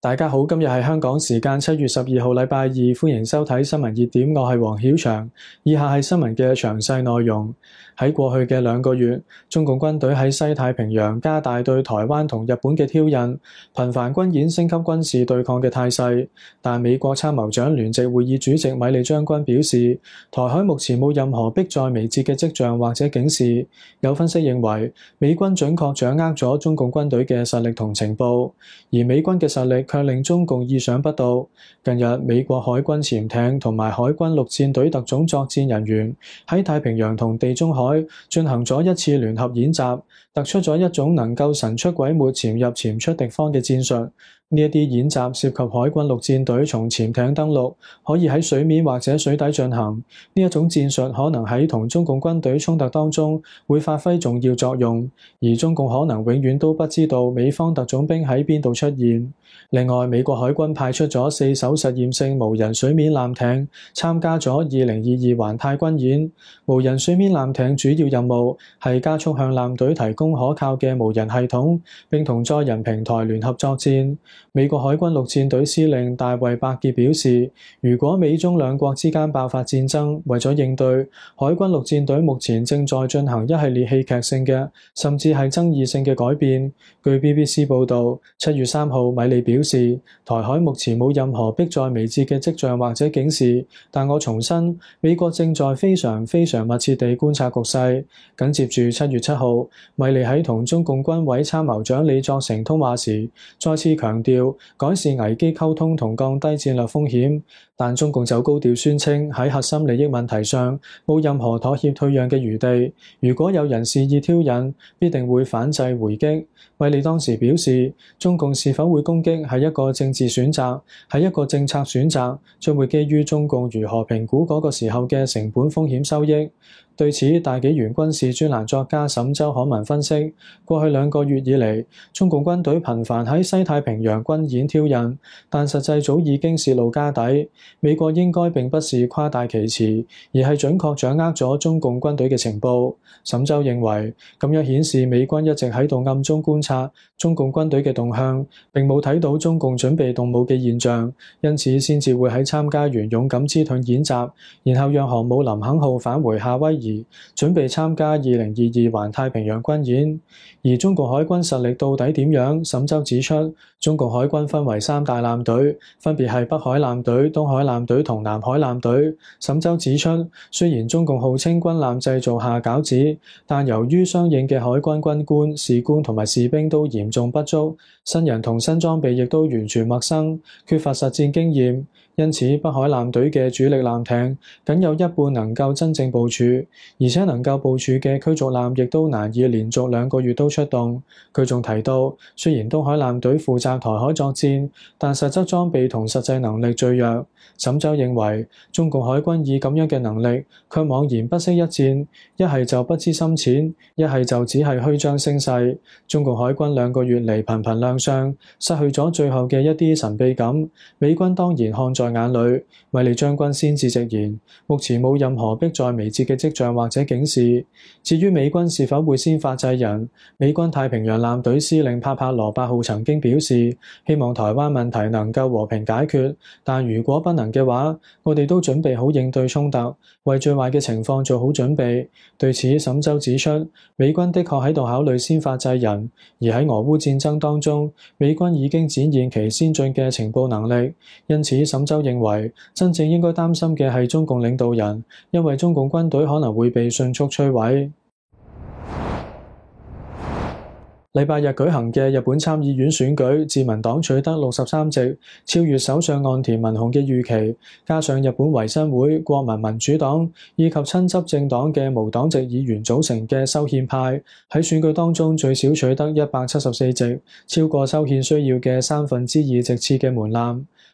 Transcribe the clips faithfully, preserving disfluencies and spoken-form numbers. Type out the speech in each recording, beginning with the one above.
大家好，今日係香港時間七月十二號禮拜二，歡迎收睇新聞熱點，我係黃曉翔。以下係新聞嘅詳細內容。喺過去嘅兩個月，中共軍隊喺西太平洋加大對台灣同日本嘅挑釁，頻繁軍演升級軍事對抗嘅態勢。但美國參謀長聯席會議主席米利將軍表示，台海目前冇任何迫在眉睫嘅跡象或者警示。有分析認為，美軍準確掌握咗中共軍隊嘅實力同情報，而美軍嘅實力卻令中共意想不到。近日，美國海軍潛艇同埋海軍陸戰隊特種作戰人員喺太平洋同地中海進行咗一次聯合演習，突出咗一種能夠神出鬼沒潛入潛出敵方嘅戰術。呢一啲演習涉及海軍陸戰隊從潛艇登陸，可以喺水面或者水底進行。呢一種戰術可能喺同中共軍隊衝突當中會發揮重要作用，而中共可能永遠都不知道美方特種兵喺邊度出現。另外，美國海軍派出咗四艘實驗性無人水面艦艇參加咗二零二二環太軍演。無人水面艦艇主要任務係加速向艦隊提供可靠嘅無人系統，並同載人平台聯合作戰。美國海軍陸戰隊司令大衛伯傑表示，如果美中兩國之間爆發戰爭，為咗應對，海軍陸戰隊目前正在進行一系列戲劇性嘅，甚至係爭議性嘅改變。據 B B C 報導，七月三號米利表示，台海目前冇任何迫在眉睫嘅跡象或者警示，但我重申，美國正在非常非常密切地觀察局勢。緊接住七月七號，米利喺同中共軍委參謀長李作成通話時，再次強調改善危機溝通同降低戰略風險，但中共就高調宣稱喺核心利益問題上冇任何妥協退讓嘅餘地。如果有人肆意挑釁，必定會反制回擊。米利當時表示，中共是否會攻擊係一個政治選擇，係一個政策選擇，將會基於中共如何評估嗰個時候嘅成本風險收益。對此，大紀元軍事專欄作家沈周可文分析，過去兩個月以嚟，中共軍隊頻繁喺西太平洋軍演挑釁，但實際早已經泄露家底。美國應該並不是誇大其詞，而係準確掌握咗中共軍隊嘅情報。沈周認為，咁樣顯示美軍一直喺度暗中觀察中共軍隊嘅動向，並冇睇到中共準備動武嘅現象，因此先至會喺參加完勇敢之盾演習，然後讓航母林肯號返回夏威夷，準備參加二零二二環太平洋軍演。而中共海軍實力到底點樣？沈周指出，中共海軍分為三大艦隊，分別係北海艦隊、東海艦隊同南海艦隊。沈周指出，雖然中共號稱軍艦製造下餃子，但由於相應嘅海軍軍官、士官同埋士兵都嚴重不足，新人同新裝備亦都完全陌生，缺乏實戰經驗。因此，北海艦隊嘅主力艦艇僅有一半能夠真正部署，而且能夠部署嘅驅逐艦亦都難以連續兩個月都出動。佢仲提到，雖然東海艦隊負責台海作戰，但實質裝備同實際能力最弱。沈周認為，中共海軍以咁樣嘅能力，卻妄言不惜一戰，一係就不知深淺，一係就只係虛張聲勢。中共海軍兩個月嚟頻頻亮相，失去咗最後嘅一啲神秘感。美軍當然看在眼裏，米利將軍先至直言，目前冇任何迫在眉睫嘅跡象或者警示。至於美軍是否會先發制人，美軍太平洋艦隊司令帕帕羅八號曾經表示，希望台灣問題能夠和平解決，但如果不能嘅話，我哋都準備好應對衝突，為最壞嘅情況做好準備。對此，沈周指出，美軍的確喺度考慮先發制人，而喺俄烏戰爭當中，美軍已經展現其先進嘅情報能力。因此，沈周認為真正應該擔心嘅係中共領導人，因為中共軍隊可能會被迅速摧毀。禮拜日舉行嘅日本參議院選舉，自民黨取得六十三席，超越首相岸田文雄嘅預期。加上日本維新會、國民民主黨以及親執政黨嘅無黨籍議員組成嘅修憲派，喺選舉當中最少取得一百七十四席，超過修憲需要嘅三分之二席次嘅門檻。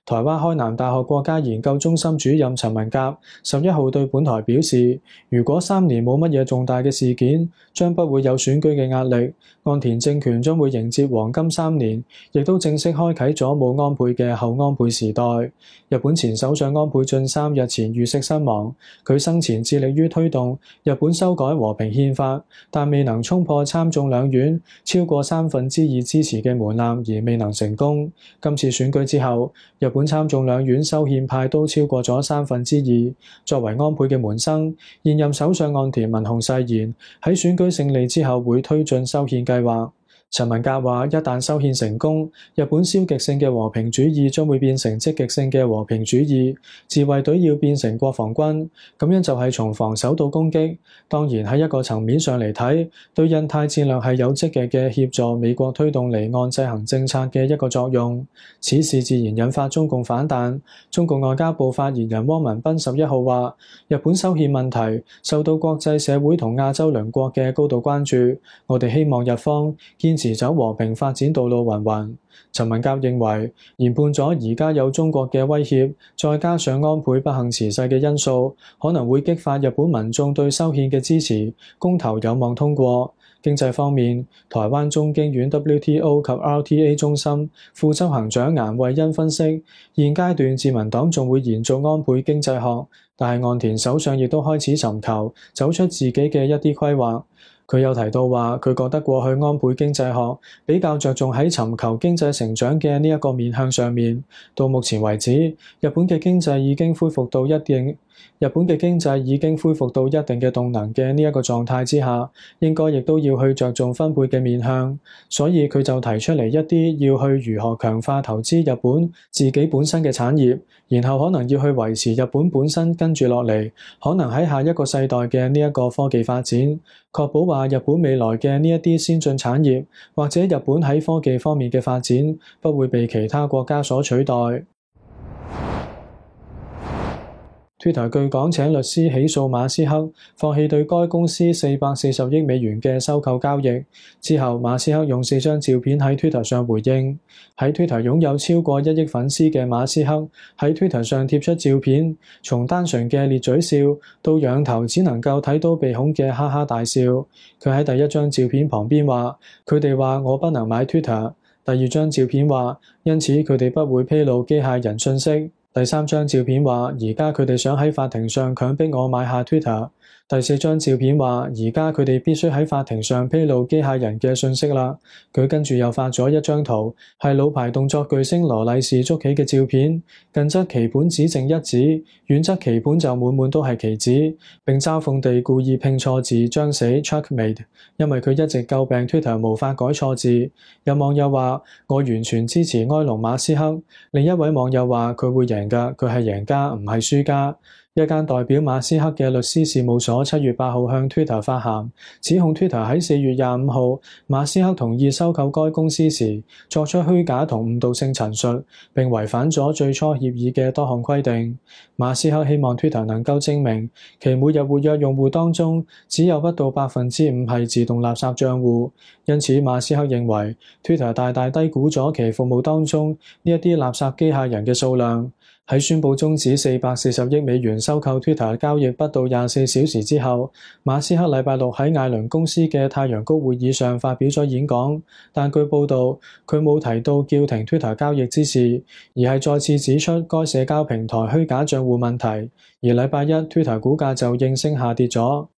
台灣開南大學國家研究中心主任陳文甲十一號對本台表示，如果三年冇乜嘢重大嘅事件，將不會有選舉嘅壓力。岸田政權將會迎接黃金三年，亦都正式開啟咗冇安倍嘅後安倍時代。日本前首相安倍晉三日前遇刺身亡，佢生前致力於推動日本修改和平憲法，但未能衝破參眾兩院超過三分之二支持嘅門檻，而未能成功。今次選舉之後，日本參眾兩院修憲派都超過咗三分之二。作為安倍嘅門生，現任首相岸田文雄誓言喺選舉勝利之後會推進修憲計劃。陳文甲話：一旦修憲成功，日本消極性嘅和平主義將會變成積極性嘅和平主義，自衛隊要變成國防軍，咁樣就係從防守到攻擊。當然喺一個層面上嚟睇，對印太戰略係有積極嘅協助美國推動離岸制衡政策嘅一個作用。此事自然引發中共反彈。中共外交部發言人汪文斌十一號話：日本修憲問題受到國際社會同亞洲鄰國嘅高度關注，我哋希望日方堅持走和平發展道路云云。陳文甲認為，研判咗而家有中國嘅威脅，再加上安倍不幸辭世嘅因素，可能會激發日本民眾對修憲嘅支持，公投有望通過。經濟方面，台灣中經院 W T O 及 R T A 中心副執行長顏惠恩分析，現階段自民黨仲會延續安倍經濟學，但係岸田首相亦都開始尋求走出自己嘅一啲規劃。佢有提到話，佢覺得過去安倍經濟學比較着重喺尋求經濟成長嘅呢一個面向上面。到目前為止，日本嘅經濟已經恢復到一定日本嘅經濟已經恢復到一定嘅動能嘅呢一個狀態之下，應該亦都要去着重分配嘅面向。所以佢就提出嚟一啲要去如何強化投資日本自己本身嘅產業，然後可能要去維持日本本身跟住落嚟可能喺下一個世代嘅呢一個科技發展，確保話日本未來嘅呢一啲先進產業或者日本喺科技方面嘅發展不會被其他國家所取代。Twitter 據講請律師起訴馬斯克，放棄對該公司四百四十億美元嘅收購交易。之後，馬斯克用四張照片喺 Twitter 上回應。喺 Twitter 擁有超過一億粉絲嘅馬斯克喺 Twitter 上貼出照片，從單純嘅咧嘴笑到仰頭只能夠睇到鼻孔嘅哈哈大笑。佢喺第一張照片旁邊話：佢哋話我不能買 Twitter。第二張照片話：因此佢哋不會披露機械人訊息。第三張照片話：而家佢哋想喺法庭上強迫我買下 Twitter。第四張照片話：而家佢哋必須喺法庭上披露機械人嘅訊息啦。佢跟住又發咗一張圖，係老牌動作巨星羅麗士捉棋嘅照片，近則棋盤只剩一子，遠則棋盤就滿滿都係棋子，並嘲諷地故意拼錯字，將寫 checkmate， 因為佢一直詬病 Twitter 無法改錯字。有網友話：我完全支持埃隆馬斯克。另一位網友話：佢會贏㗎，佢係贏家，唔係輸家。一間代表馬斯克嘅律師事務所七月八號向 Twitter 發函，指控 Twitter 喺四月廿五號馬斯克同意收購該公司時作出虛假同誤導性陳述，並違反咗最初協議嘅多項規定。馬斯克希望 Twitter 能夠證明其每日活躍用戶當中只有不到百分之五係自動垃圾賬戶，因此馬斯克認為 Twitter 大大低估咗其服務當中呢一啲垃圾機械人嘅數量。喺宣布終止四百四十億美元收購 Twitter 交易不到廿四小時之後，馬斯克禮拜六喺艾倫公司嘅太陽谷會議上發表咗演講，但據報導，佢冇提到叫停 Twitter 交易之事，而係再次指出該社交平台虛假賬戶問題。而禮拜一 Twitter 股價就應聲下跌咗。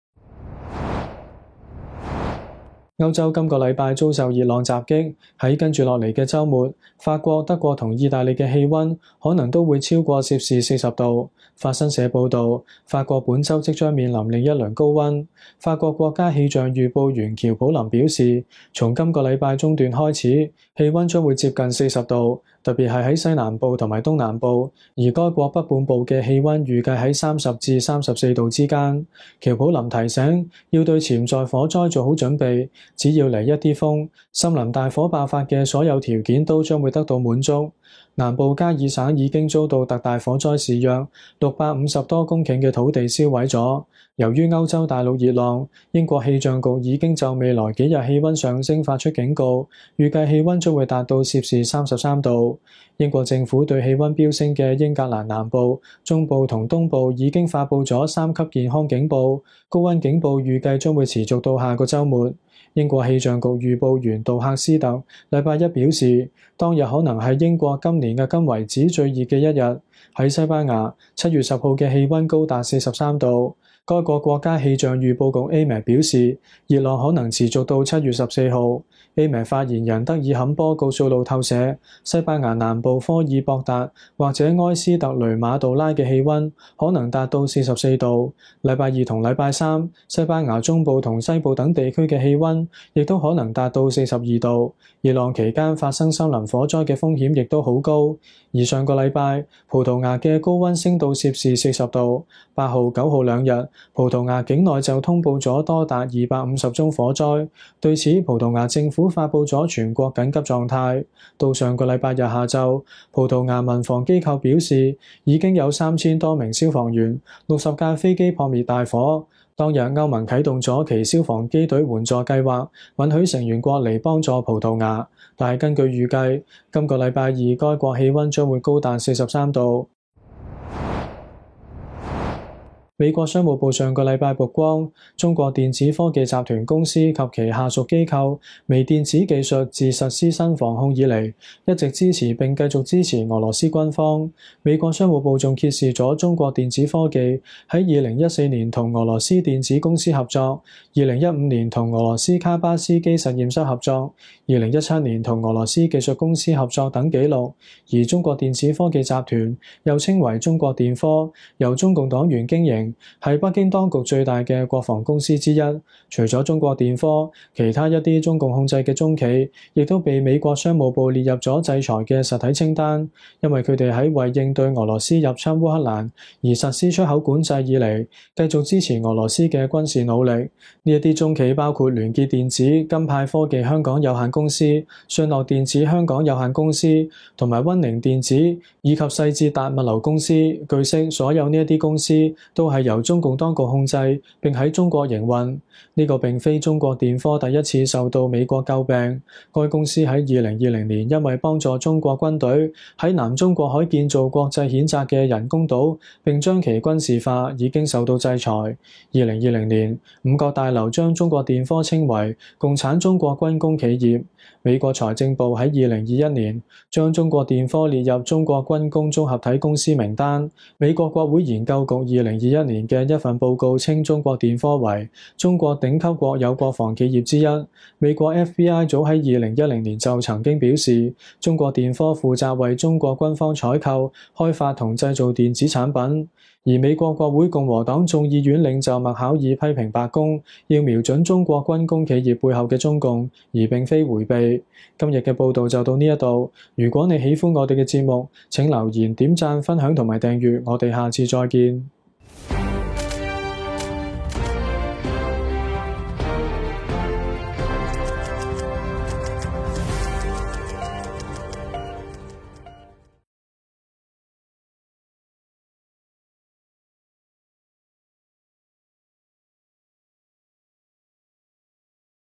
歐洲今個禮拜遭受熱浪襲擊，喺跟住落嚟嘅週末，法國、德國同意大利嘅氣溫可能都會超過攝氏四十度。法新社報導，法國本週即將面臨另一輪高溫。法國國家氣象預報員喬普林表示，從今個禮拜中段開始，氣溫將會接近四十度，特別係喺西南部同埋東南部，而該國北半部嘅氣溫預計喺三十至三十四度之間。喬普林提醒，要對潛在火災做好準備，只要嚟一啲風，森林大火爆發嘅所有條件都將會得到滿足。 南部加爾省已經遭到特大火災肆虐，六百五十多公頃嘅土地燒毀咗。由於歐洲大陸熱浪，英國氣象局已經就未來幾日氣溫上升發出警告，預計氣溫將會達到攝氏三十三度。英國政府對氣溫飆升嘅英格蘭南部、中部同東部已經發布咗三級健康警報，高溫警報預計將會持續到下個週末。英國氣象局預報員杜克斯特禮拜一表示，當日可能係英國今年嘅今為止最熱嘅一日。喺西班牙，七月十號嘅氣溫高達四十三度。該國國家氣象預報局 A M E 表示，熱浪可能持續到七月十四號。A M E 發言人德爾坎波告訴路透社，西班牙南部科爾博達或者埃斯特雷馬杜拉嘅氣溫可能達到四十四度。禮拜二同禮拜三，西班牙中部同西部等地區嘅氣溫亦都可能達到四十二度。熱浪期間發生森林火災嘅風險亦都好高。而上個禮拜，葡萄牙嘅高溫升到攝氏四十度。八號、九號兩日，葡萄牙境內就通報咗多達二百五十宗火災。對此，葡萄牙政府發布咗全國緊急狀態。到上個禮拜日下晝，葡萄牙民防機構表示，已經有三千多名消防員、六十架飛機撲滅大火。當日歐盟啟動咗其消防機隊援助計劃，允許成員國嚟幫助葡萄牙。但係根據預計，今個禮拜二該國氣溫將會高達四十三度。美國商務部上個禮拜曝光，中國電子科技集團公司及其下屬機構微電子技術自實施新防控以嚟，一直支持並繼續支持俄羅斯軍方。美國商務部仲揭示咗中國電子科技喺二零一四年同俄羅斯電子公司合作，二零一五年同俄羅斯卡巴斯基實驗室合作，二零一七年同俄羅斯技術公司合作等記錄。而中國電子科技集團又稱為中國電科，由中共黨員經營，係北京當局最大嘅國防公司之一。除咗中國電科，其他一啲中共控制嘅中企，亦都被美國商務部列入咗制裁嘅實體清單，因為佢哋喺為應對俄羅斯入侵烏克蘭而實施出口管制以嚟，繼續支持俄羅斯嘅軍事努力。呢一啲中企包括聯結電子、金派科技香港有限公司、信諾電子香港有限公司同埋溫寧電子以及世捷達物流公司。據悉，所有呢一啲公司都係由中共當局控制並喺中國營運。呢個並非中國電科第一次受到美國詬病。該公司喺二零二零年因為幫助中國軍隊喺南中國海建造國際譴責嘅人工島並將其軍事化，已經受到制裁。二零二零年，五角大樓將中國電科稱為共產中國軍工企業。美國財政部喺二零二一年將中國電科列入中國軍工綜合體公司名單。美國國會研究局二零二一年嘅一份報告稱中國電科為中國頂級國有國防企業之一。美國 F B I 早喺二零一零年就曾經表示，中國電科負責為中國軍方採購、開發同製造電子產品。而美國國會共和黨眾議院領袖麥考爾批評白宮要瞄準中國軍工企業背後嘅中共，而並非迴避。今日嘅報導就到呢一度。如果你喜歡我哋嘅節目，請留言、點讚、分享同埋訂閱。我哋下次再見。